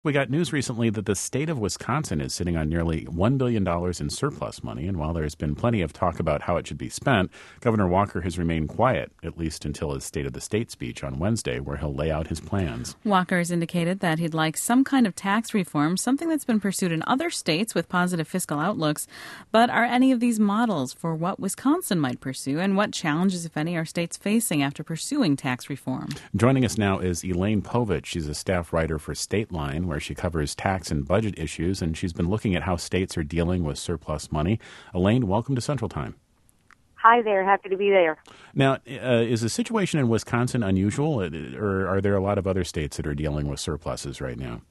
We got news recently that the state of Wisconsin is sitting on nearly $1 billion in surplus money, and while there's been plenty of talk about how it should be spent, Governor Walker has remained quiet, at least until his State of the State speech on Wednesday, where he'll lay out his plans. Walker has indicated that he'd like some kind of tax reform, something that's been pursued in other states with positive fiscal outlooks. But are any of these models for what Wisconsin might pursue, and what challenges, if any, are states facing after pursuing tax reform? Joining us now is Elaine Povich. She's a staff writer for Stateline, where she covers tax and budget issues, and she's been looking at how states are dealing with surplus money. Elaine, welcome to Central Time. Hi there. Happy to be there. Now, is the situation in Wisconsin unusual, or are there a lot of other states that are dealing with surpluses right now?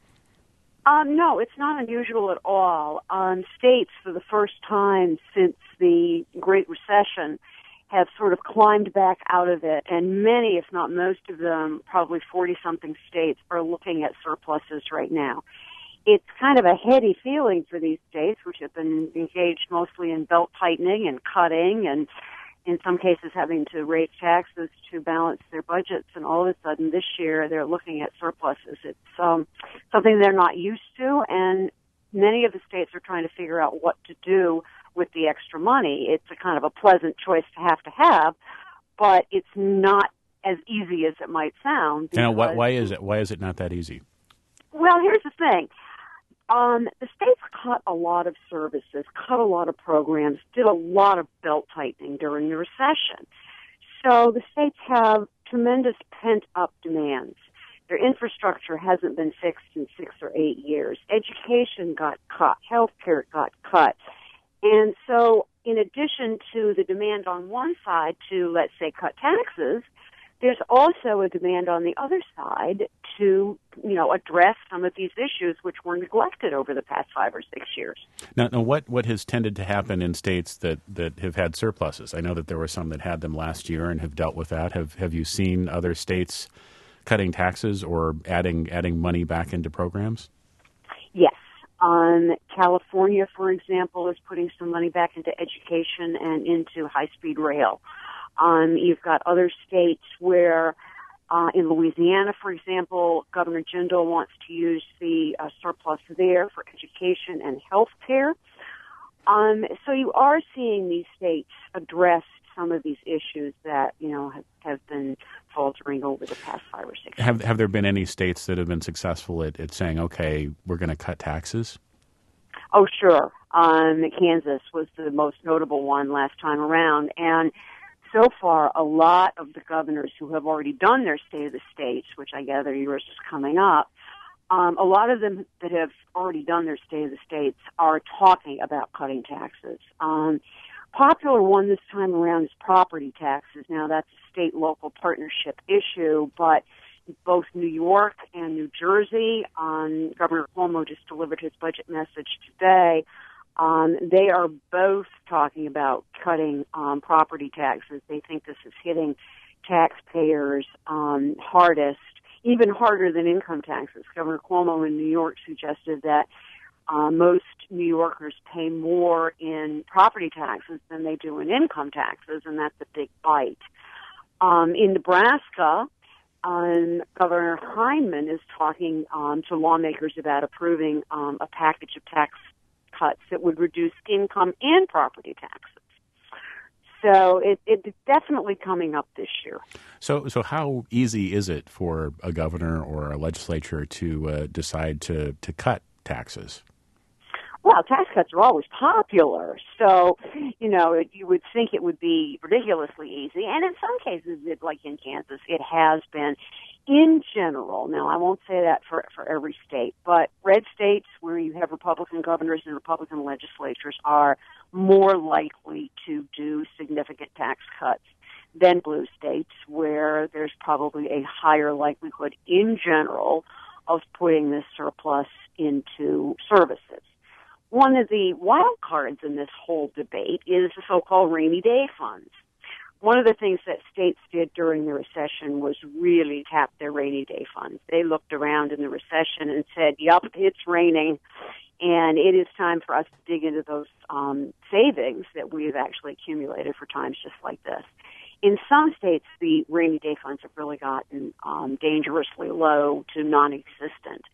No, it's not unusual at all. States, for the first time since the Great Recession, have sort of climbed back out of it, and many, if not most of them, probably 40-something states, are looking at surpluses right now. It's kind of a heady feeling for these states, which have been engaged mostly in belt-tightening and cutting, and in some cases having to raise taxes to balance their budgets, and all of a sudden this year they're looking at surpluses. It's something they're not used to, and many of the states are trying to figure out what to do with the extra money. It's a kind of a pleasant choice to have, but it's not as easy as it might sound. Now, why is it? Why is it not that easy? Well, here's the thing. The states cut a lot of services, cut a lot of programs, did a lot of belt-tightening during the recession. So the states have tremendous pent-up demands. Their infrastructure hasn't been fixed in 6 or 8 years. Education got cut. Healthcare got cut. And so in addition to the demand on one side to, let's say, cut taxes, there's also a demand on the other side to, address some of these issues which were neglected over the past 5 or 6 years. Now what has tended to happen in states that have had surpluses? I know that there were some that had them last year and have dealt with that. Have you seen other states cutting taxes or adding money back into programs? Yes. California, for example, is putting some money back into education and into high-speed rail. You've got other states where, in Louisiana, for example, Governor Jindal wants to use the surplus there for education and health care. So you are seeing these states address some of these issues that, have been faltering over the past 5 or 6 years. Have there been any states that have been successful at saying, okay, we're going to cut taxes? Oh, sure. Kansas was the most notable one last time around. And so far, a lot of the governors who have already done their State of the States, which I gather yours is coming up, a lot of them that have already done their State of the States are talking about cutting taxes. Popular one this time around is property taxes. Now, that's a state-local partnership issue, but both New York and New Jersey, Governor Cuomo just delivered his budget message today. They are both talking about cutting property taxes. They think this is hitting taxpayers hardest, even harder than income taxes. Governor Cuomo in New York suggested that most New Yorkers pay more in property taxes than they do in income taxes, and that's a big bite. In Nebraska, Governor Hyndman is talking to lawmakers about approving a package of tax cuts that would reduce income and property taxes. So it's definitely coming up this year. So how easy is it for a governor or a legislature to decide to cut taxes? Well, tax cuts are always popular, so, you would think it would be ridiculously easy, and in some cases, like in Kansas, it has been. In general, now I won't say that for every state, but red states where you have Republican governors and Republican legislatures are more likely to do significant tax cuts than blue states where there's probably a higher likelihood in general of putting this surplus into services. One of the wild cards in this whole debate is the so-called rainy day funds. One of the things that states did during the recession was really tap their rainy day funds. They looked around in the recession and said, yup, it's raining, and it is time for us to dig into those savings that we have actually accumulated for times just like this. In some states, the rainy day funds have really gotten dangerously low to non-existent.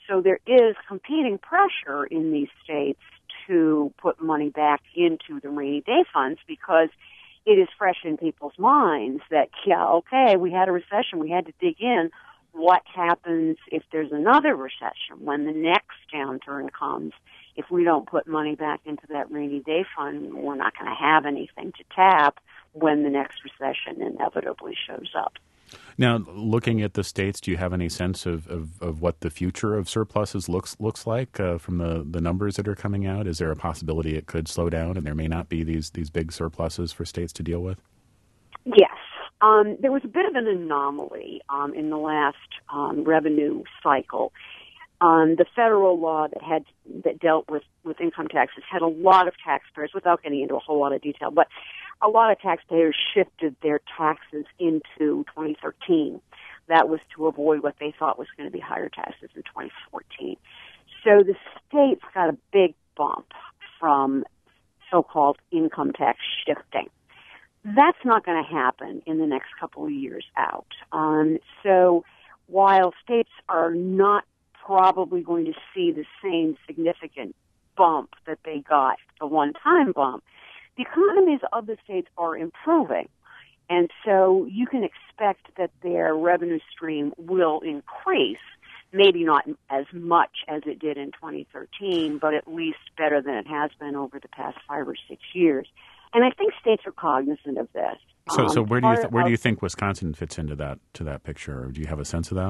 So there is competing pressure in these states to put money back into the rainy day funds because it is fresh in people's minds that, yeah, okay, we had a recession, we had to dig in. What happens if there's another recession, when the next downturn comes? If we don't put money back into that rainy day fund, we're not going to have anything to tap when the next recession inevitably shows up. Now, looking at the states, do you have any sense of what the future of surpluses looks like from the numbers that are coming out? Is there a possibility it could slow down and there may not be these big surpluses for states to deal with? Yes. There was a bit of an anomaly in the last revenue cycle. The federal law that dealt with income taxes had a lot of taxpayers, without getting into a whole lot of detail, but a lot of taxpayers shifted their taxes into 2013. That was to avoid what they thought was going to be higher taxes in 2014. So the states got a big bump from so-called income tax shifting. That's not going to happen in the next couple of years out. So while states are not probably going to see the same significant bump that they got, the one-time bump, the economies of the states are improving. And so you can expect that their revenue stream will increase, maybe not as much as it did in 2013, but at least better than it has been over the past 5 or 6 years. And I think states are cognizant of this. So where do you think Wisconsin fits into that picture? Or do you have a sense of that?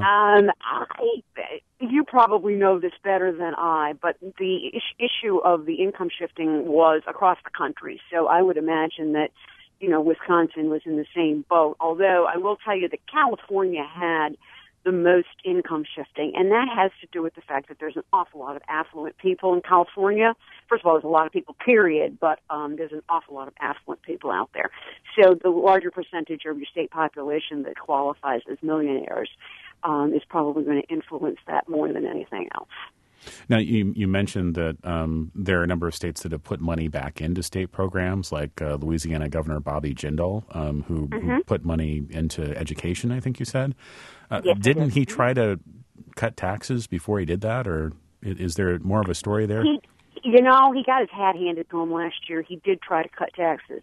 You probably know this better than I, but the issue of the income shifting was across the country. So I would imagine that, Wisconsin was in the same boat. Although I will tell you that California had the most income shifting, and that has to do with the fact that there's an awful lot of affluent people in California. First of all, there's a lot of people, period, but there's an awful lot of affluent people out there. So the larger percentage of your state population that qualifies as millionaires is probably going to influence that more than anything else. Now, you mentioned that there are a number of states that have put money back into state programs, like Louisiana Governor Bobby Jindal, who put money into education, I think you said. Yes, didn't he try to cut taxes before he did that, or is there more of a story there? He got his hat handed to him last year. He did try to cut taxes.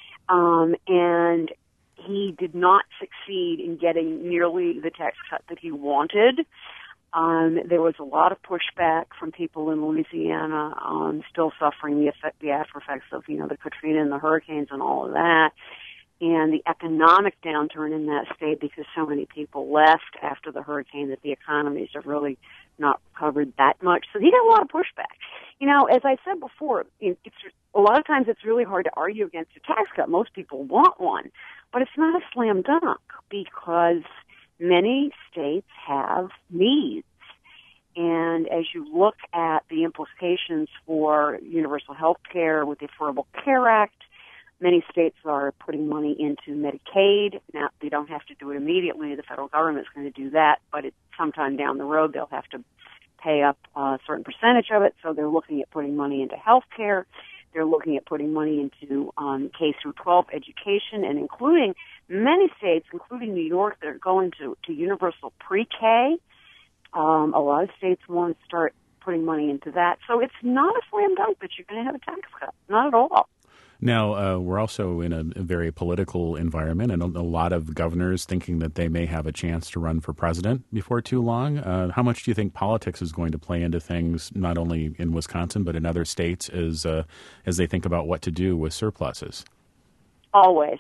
And he did not succeed in getting nearly the tax cut that he wanted. There was a lot of pushback from people in Louisiana, still suffering the after effects of, the Katrina and the hurricanes and all of that, and the economic downturn in that state because so many people left after the hurricane that the economies have really not recovered that much. So he got a lot of pushback. As I said before, a lot of times it's really hard to argue against a tax cut. Most people want one, but it's not a slam dunk because many states have needs. And as you look at the implications for universal health care with the Affordable Care Act, many states are putting money into Medicaid. Now, they don't have to do it immediately. The federal government's going to do that, but sometime down the road they'll have to pay up a certain percentage of it. So they're looking at putting money into health care. They're looking at putting money into K through 12 education, and including many states, including New York, that are going to universal pre-K. A lot of states want to start putting money into that. So it's not a slam dunk that you're going to have a tax cut. Not at all. Now, we're also in a very political environment, and a lot of governors thinking that they may have a chance to run for president before too long. How much do you think politics is going to play into things, not only in Wisconsin, but in other states as they think about what to do with surpluses? Always.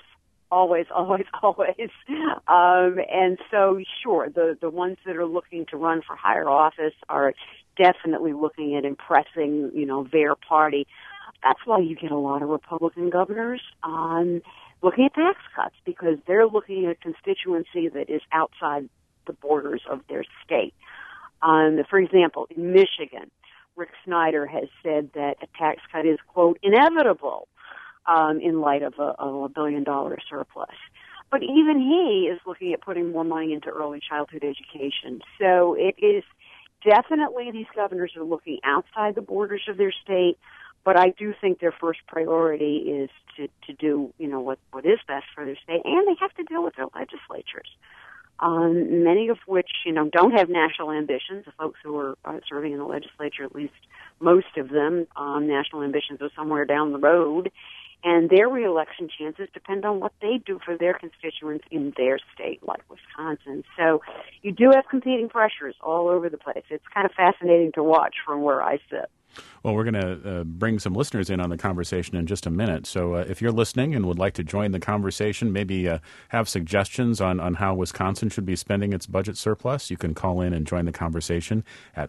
And so, sure, the ones that are looking to run for higher office are definitely looking at impressing, their party. That's why you get a lot of Republican governors looking at tax cuts, because they're looking at a constituency that is outside the borders of their state. For example, in Michigan, Rick Snyder has said that a tax cut is, quote, inevitable in light of a $1 billion surplus. But even he is looking at putting more money into early childhood education. So it is definitely, these governors are looking outside the borders of their state. But I do think their first priority is to do, what is best for their state, and they have to deal with their legislatures. many of which, don't have national ambitions. The folks who are serving in the legislature, at least most of them, national ambitions are somewhere down the road. And their reelection chances depend on what they do for their constituents in their state, like Wisconsin. So you do have competing pressures all over the place. It's kind of fascinating to watch from where I sit. Well, we're going to bring some listeners in on the conversation in just a minute. So if you're listening and would like to join the conversation, maybe have suggestions on how Wisconsin should be spending its budget surplus, you can call in and join the conversation at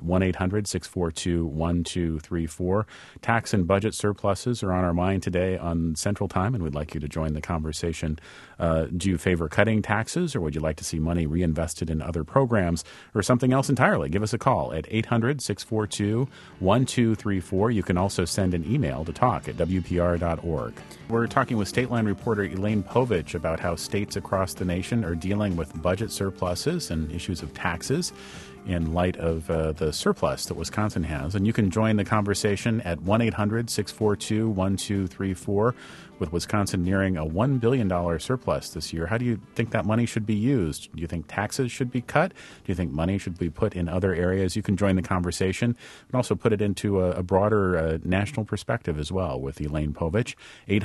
1-800-642-1234. Tax and budget surpluses are on our mind today on Central Time, and we'd like you to join the conversation. Do you favor cutting taxes, or would you like to see money reinvested in other programs, or something else entirely? Give us a call at 800-642-1234. You can also send an email to talk@wpr.org. We're talking with State Line reporter Elaine Povich about how states across the nation are dealing with budget surpluses and issues of taxes in light of the surplus that Wisconsin has. And you can join the conversation at 1-800-642-1234. With Wisconsin nearing a $1 billion surplus this year, how do you think that money should be used? Do you think taxes should be cut? Do you think money should be put in other areas? You can join the conversation and also put it into a broader national perspective as well with Elaine Povich.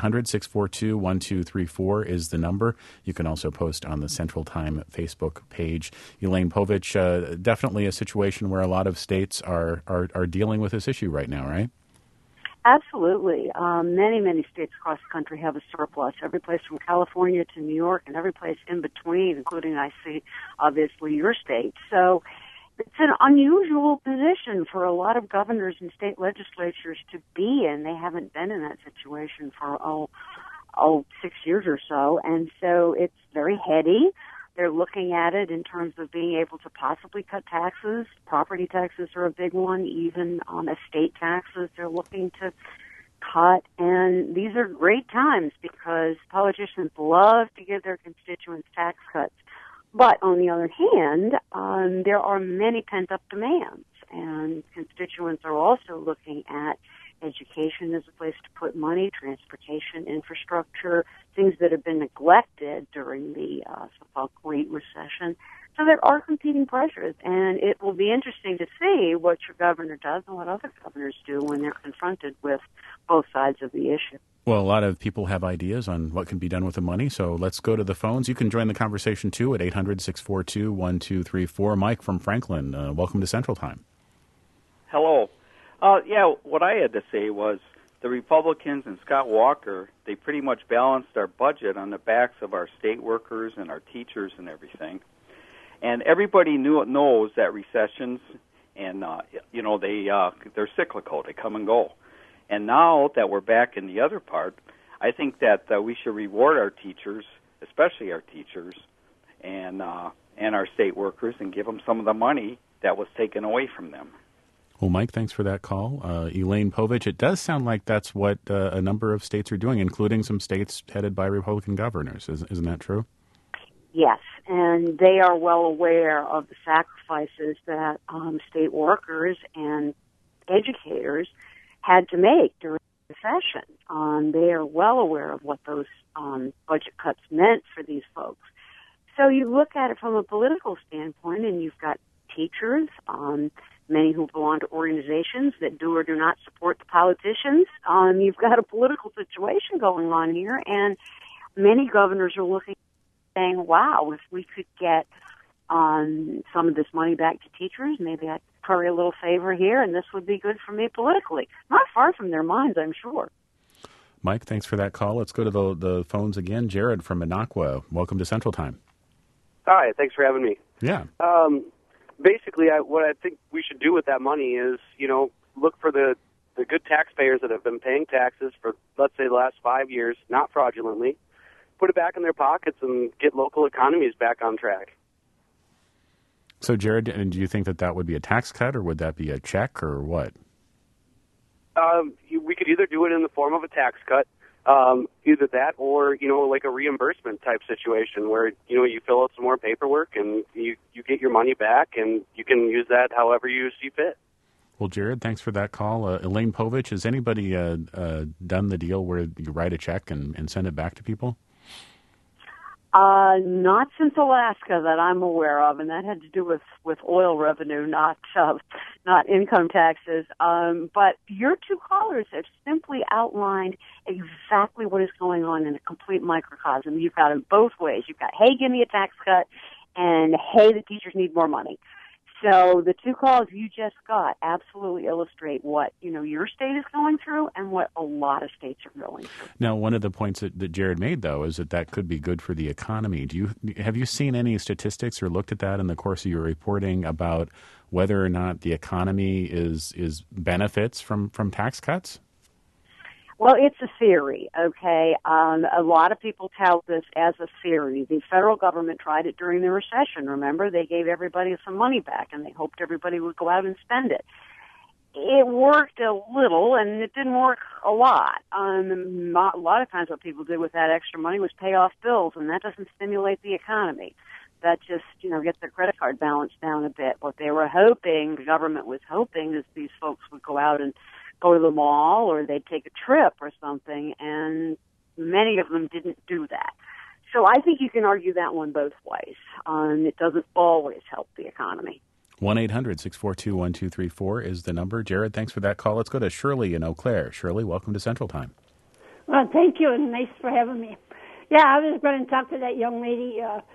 800-642-1234 is the number. You can also post on the Central Time Facebook page. Elaine Povich, definitely a situation where a lot of states are dealing with this issue right now, right? Absolutely. Many states across the country have a surplus, every place from California to New York and every place in between, including, I see, obviously, your state. So it's an unusual position for a lot of governors and state legislatures to be in. They haven't been in that situation for, 6 years or so. And so it's very heady. They're looking at it in terms of being able to possibly cut taxes. Property taxes are a big one, even estate taxes they're looking to cut. And these are great times because politicians love to give their constituents tax cuts. But on the other hand, there are many pent-up demands, and constituents are also looking at education as a place to put money, transportation, infrastructure, things that have been neglected during the so-called Great Recession. So there are competing pressures, and it will be interesting to see what your governor does and what other governors do when they're confronted with both sides of the issue. Well, a lot of people have ideas on what can be done with the money, so let's go to the phones. You can join the conversation, too, at 800-642-1234. Mike from Franklin, welcome to Central Time. Hello. What I had to say was the Republicans and Scott Walker, they pretty much balanced our budget on the backs of our state workers and our teachers and everything. And everybody knows that recessions and, they're cyclical. They come and go. And now that we're back in the other part, I think that we should reward our teachers, especially our teachers, and our state workers, and give them some of the money that was taken away from them. Well, Mike, thanks for that call. Elaine Povich, it does sound like that's what a number of states are doing, including some states headed by Republican governors. Isn't that true? Yes, and they are well aware of the sacrifices that state workers and educators had to make during the recession. They are well aware of what those budget cuts meant for these folks. So you look at it from a political standpoint, and you've got teachers, many who belong to organizations that do or do not support the politicians. You've got a political situation going on here, and many governors are looking, saying, wow, if we could get some of this money back to teachers, maybe I'd curry a little favor here, and this would be good for me politically. Not far from their minds, I'm sure. Mike, thanks for that call. Let's go to the phones again. Jared from Minocqua, welcome to Central Time. Hi, thanks for having me. Yeah. Basically, what I think we should do with that money is, look for the good taxpayers that have been paying taxes for, let's say, the last 5 years, not fraudulently, put it back in their pockets and get local economies back on track. So, Jared, do you think that would be a tax cut, or would that be a check, or what? We could either do it in the form of a tax cut, either that or, like a reimbursement type situation where, you fill out some more paperwork and you get your money back and you can use that however you see fit. Well, Jared, thanks for that call. Elaine Povich, has anybody done the deal where you write a check and send it back to people? Not since Alaska that I'm aware of, and that had to do with oil revenue, not income taxes. But your two callers have simply outlined exactly what is going on in a complete microcosm. You've got it both ways. You've got, hey, give me a tax cut, and hey, the teachers need more money. So the two calls you just got absolutely illustrate what, your state is going through and what a lot of states are going through. Now, one of the points that Jared made, though, is that could be good for the economy. Have you seen any statistics or looked at that in the course of your reporting about whether or not the economy is benefits from tax cuts? Well, it's a theory, okay? A lot of people tout this as a theory. The federal government tried it during the recession, remember? They gave everybody some money back, and they hoped everybody would go out and spend it. It worked a little, and it didn't work a lot. A lot of times what people did with that extra money was pay off bills, and that doesn't stimulate the economy. That just, gets their credit card balance down a bit. What they were hoping, the government was hoping, is these folks would go out and go to the mall or they'd take a trip or something, and many of them didn't do that. So I think you can argue that one both ways. It doesn't always help the economy. 1-800-642-1234 is the number. Jared, thanks for that call. Let's go to Shirley in Eau Claire. Shirley, welcome to Central Time. Well, thank you, and nice for having me. Yeah, I was going to talk to that young lady.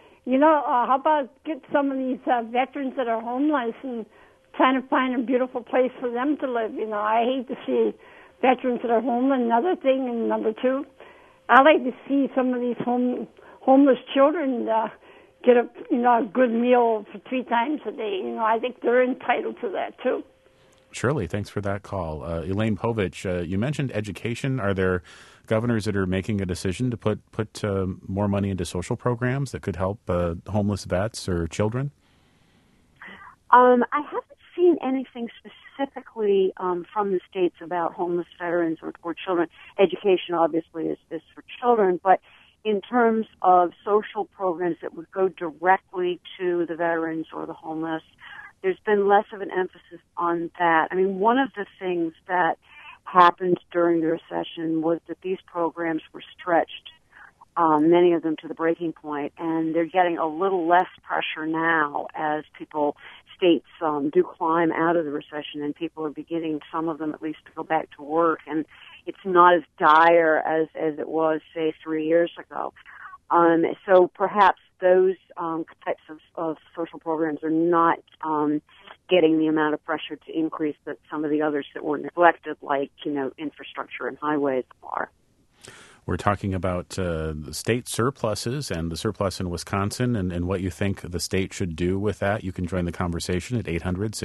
How about get some of these veterans that are homeless and trying to find a beautiful place for them to live. I hate to see veterans that are homeless. Another thing, and number two, I like to see some of these homeless children get a good meal for 3 times a day. I think they're entitled to that too. Shirley, thanks for that call. Elaine Povich, you mentioned education. Are there governors that are making a decision to put more money into social programs that could help homeless vets or children? I haven't seen anything specifically from the states about homeless veterans or children. Education, obviously, is for children, but in terms of social programs that would go directly to the veterans or the homeless, there's been less of an emphasis on that. I mean, one of the things that happened during the recession was that these programs were stretched, many of them to the breaking point, and they're getting a little less pressure now as states do climb out of the recession, and people are beginning, some of them at least, to go back to work, and it's not as dire as it was, say, 3 years ago. So perhaps those types of social programs are not getting the amount of pressure to increase that some of the others that were neglected, like, infrastructure and highways are. We're talking about state surpluses and the surplus in Wisconsin and what you think the state should do with that. You can join the conversation at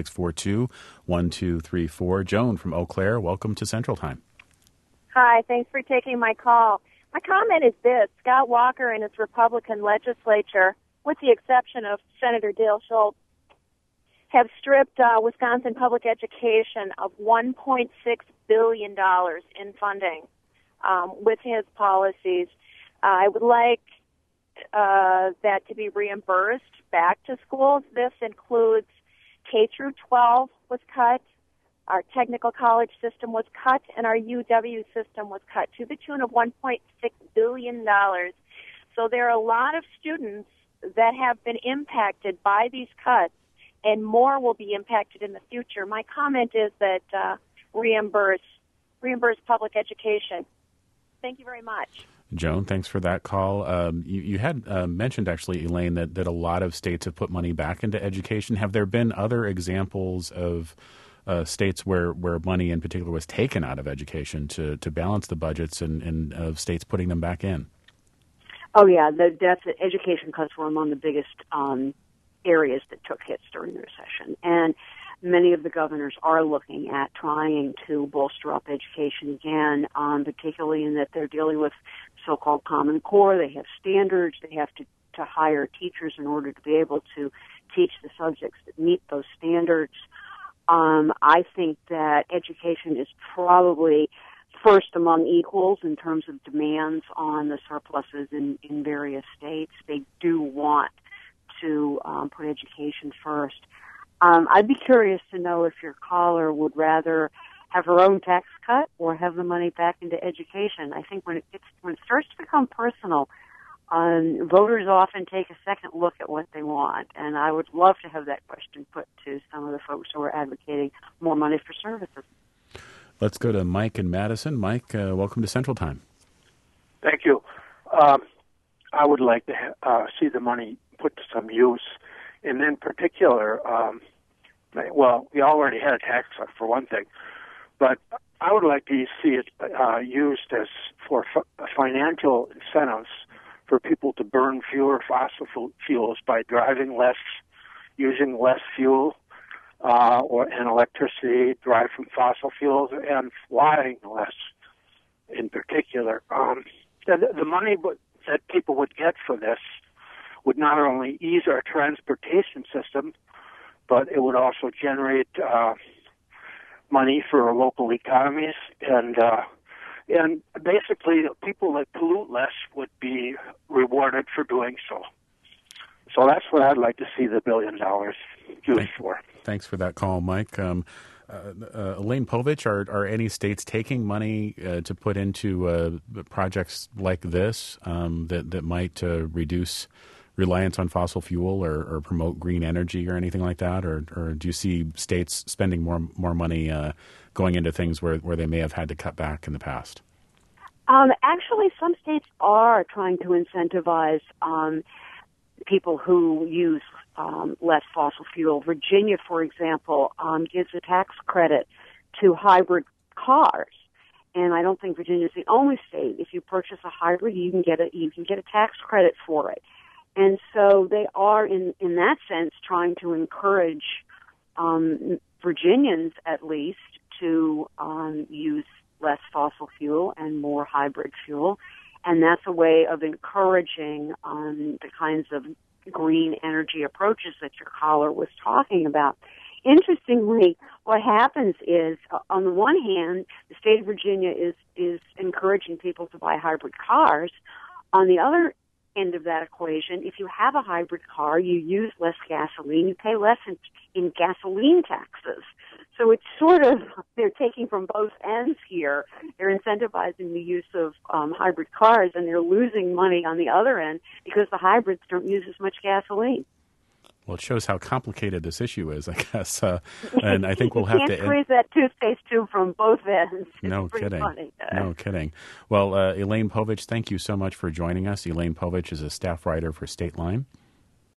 800-642-1234. Joan from Eau Claire, welcome to Central Time. Hi, thanks for taking my call. My comment is this: Scott Walker and his Republican legislature, with the exception of Senator Dale Schultz, have stripped Wisconsin public education of $1.6 billion in funding. With his policies, I would like that to be reimbursed back to schools. This includes K through 12 was cut, our technical college system was cut, and our UW system was cut to the tune of $1.6 billion. So there are a lot of students that have been impacted by these cuts, and more will be impacted in the future. My comment is that reimburse public education. Thank you very much. Joan, thanks for that call. You had mentioned, actually, Elaine, that a lot of states have put money back into education. Have there been other examples of states where money in particular was taken out of education to balance the budgets and of states putting them back in? Oh, yeah. The education cuts were among the biggest areas that took hits during the recession. And many of the governors are looking at trying to bolster up education again, particularly in that they're dealing with so-called Common Core. They have standards. They have to hire teachers in order to be able to teach the subjects that meet those standards. I think that education is probably first among equals in terms of demands on the surpluses in various states. They do want to put education first. I'd be curious to know if your caller would rather have her own tax cut or have the money back into education. I think when it starts to become personal, voters often take a second look at what they want, and I would love to have that question put to some of the folks who are advocating more money for services. Let's go to Mike in Madison. Mike, welcome to Central Time. Thank you. I would like to see the money put to some use, and in particular, we already had a tax cut for one thing, but I would like to see it used as for financial incentives for people to burn fewer fossil fuels by driving less, using less fuel and electricity derived from fossil fuels, and flying less in particular. The money that people would get for this would not only ease our transportation system, but it would also generate money for local economies, and basically people that pollute less would be rewarded for doing so. So that's what I'd like to see the $1 billion used for. Thanks for that call, Mike. Elaine Povich, are any states taking money to put into projects like this that might reduce reliance on fossil fuel or promote green energy or anything like that? Or do you see states spending more money going into things where they may have had to cut back in the past? Actually, some states are trying to incentivize people who use less fossil fuel. Virginia, for example, gives a tax credit to hybrid cars. And I don't think Virginia is the only state. If you purchase a hybrid, you can get a tax credit for it. And so they are, in that sense, trying to encourage Virginians, at least, to use less fossil fuel and more hybrid fuel. And that's a way of encouraging the kinds of green energy approaches that your caller was talking about. Interestingly, what happens is, on the one hand, the state of Virginia is encouraging people to buy hybrid cars. On the other end of that equation, if you have a hybrid car, you use less gasoline, you pay less in gasoline taxes. So it's sort of, they're taking from both ends here. They're incentivizing the use of hybrid cars, and they're losing money on the other end because the hybrids don't use as much gasoline. Well, it shows how complicated this issue is, I guess. And I think we'll have to... You can't squeeze that toothpaste tube from both ends. No kidding. Funny. No kidding. Well, Elaine Povich, thank you so much for joining us. Elaine Povich is a staff writer for State Line.